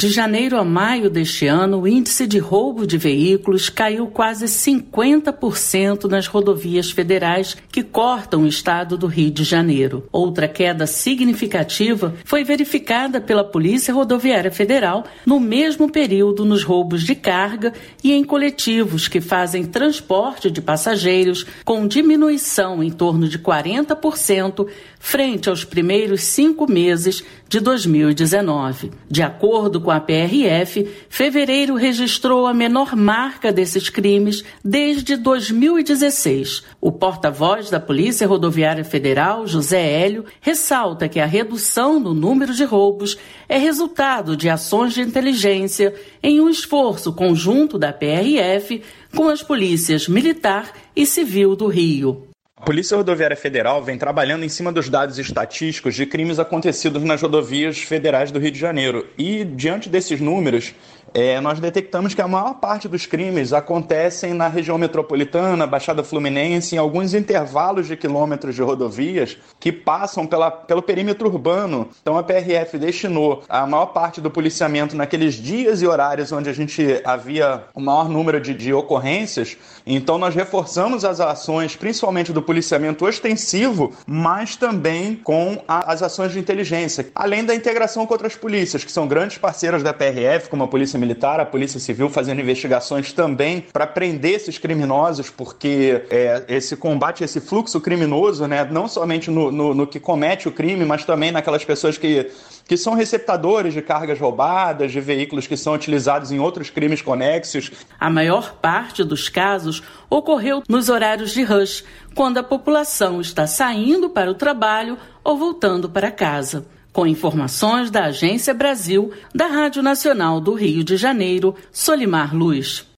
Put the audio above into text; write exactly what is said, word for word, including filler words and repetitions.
De janeiro a maio deste ano, o índice de roubo de veículos caiu quase cinquenta por cento nas rodovias federais que cortam o estado do Rio de Janeiro. Outra queda significativa foi verificada pela Polícia Rodoviária Federal no mesmo período nos roubos de carga e em coletivos que fazem transporte de passageiros, com diminuição em torno de quarenta por cento frente aos primeiros cinco meses de dois mil e dezenove. De acordo com a P R F, fevereiro registrou a menor marca desses crimes desde dois mil e dezesseis. O porta-voz da Polícia Rodoviária Federal, José Hélio, ressalta que a redução no número de roubos é resultado de ações de inteligência em um esforço conjunto da P R F com as polícias militar e civil do Rio. A Polícia Rodoviária Federal vem trabalhando em cima dos dados estatísticos de crimes acontecidos nas rodovias federais do Rio de Janeiro. E, diante desses números, é, nós detectamos que a maior parte dos crimes acontecem na região metropolitana, Baixada Fluminense, em alguns intervalos de quilômetros de rodovias que passam pela, pelo perímetro urbano. Então, a P R F destinou a maior parte do policiamento naqueles dias e horários onde a gente havia o maior número de, de ocorrências. Então, nós reforçamos as ações, principalmente do policiamento ostensivo, mas também com a, as ações de inteligência, além da integração com outras polícias, que são grandes parceiras da P R F, como a Polícia Militar, a Polícia Civil, fazendo investigações também para prender esses criminosos, porque é, esse combate, esse fluxo criminoso, né, não somente no, no, no que comete o crime, mas também naquelas pessoas que, que são receptadores de cargas roubadas, de veículos que são utilizados em outros crimes conexos. A maior parte dos casos ocorreu nos horários de rush, quando a população está saindo para o trabalho ou voltando para casa. Com informações da Agência Brasil, da Rádio Nacional do Rio de Janeiro, Solimar Luz.